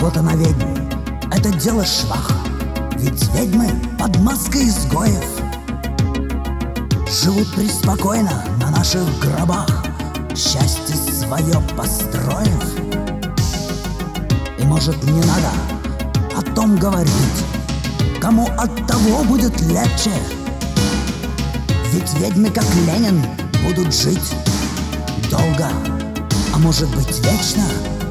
Охота на ведьм — это дело швах, ведь ведьмы под маской изгоев живут преспокойно на наших гробах, счастье свое построив. И может не надо о том говорить, кому от того будет легче, ведь ведьмы, как Ленин, будут жить долго, а может быть вечно.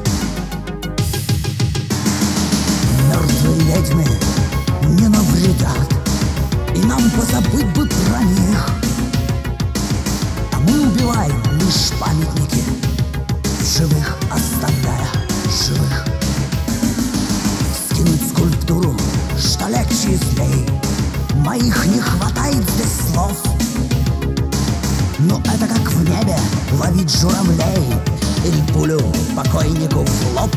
Мертвые ведьмы не навредят, и нам позабыть бы про них. А мы убиваем лишь памятники, в живых оставляя живых. Скинуть скульптуру, что легче и злей, моих не хватает здесь слов. Но это как в небе ловить журавлей или пулю покойнику в лоб.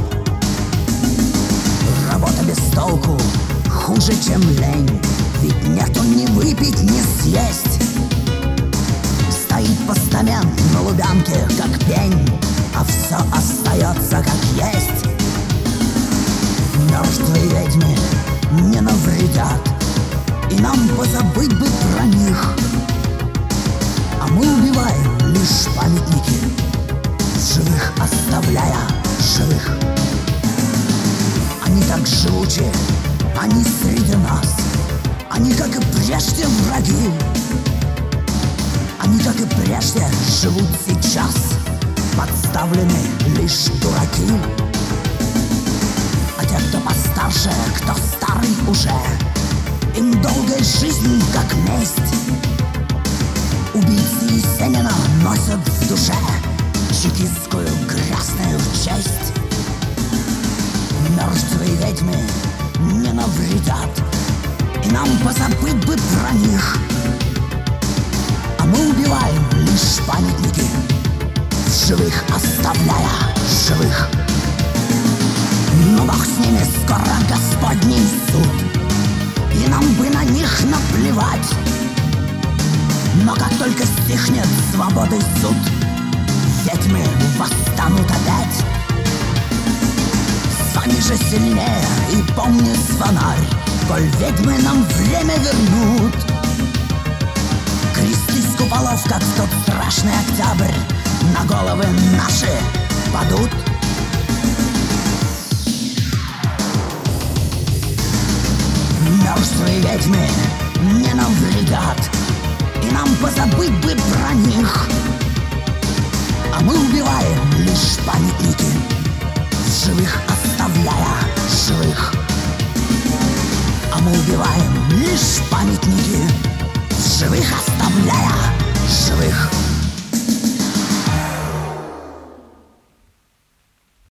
Работа без толку, хуже, чем лень, ведь нету ни выпить, ни съесть. Стоит постамент на Лубянке, как пень, а все остается как есть. Мертвые ведьмы не навредят, и нам позабыть бы про них. А мы убиваем лишь памятники, в живых оставляя живых. Они так живучи, они среди нас, они, как и прежде, враги. Они, как и прежде, живут сейчас, подставлены лишь дураки. А те, кто постарше, кто старый уже, им долгая жизнь, как месть. Убийцы Есенина носят в душе чекистскую грязную честь. Мертвые ведьмы не навредят, и нам позабыть бы про них. А мы убиваем лишь памятники, в живых оставляя живых. Но бог с ними, скоро Господний суд, и нам бы на них наплевать. Но как только стихнет свободой суд, ведьмы восстанут опять. Сами же сильнее и помни звонарь, коль ведьмы нам время вернут. Кресты с куполов, как в тот страшный октябрь, на головы наши падут. Мертвые ведьмы не навредят, и нам позабыть бы про них. А мы убиваем лишь памятники,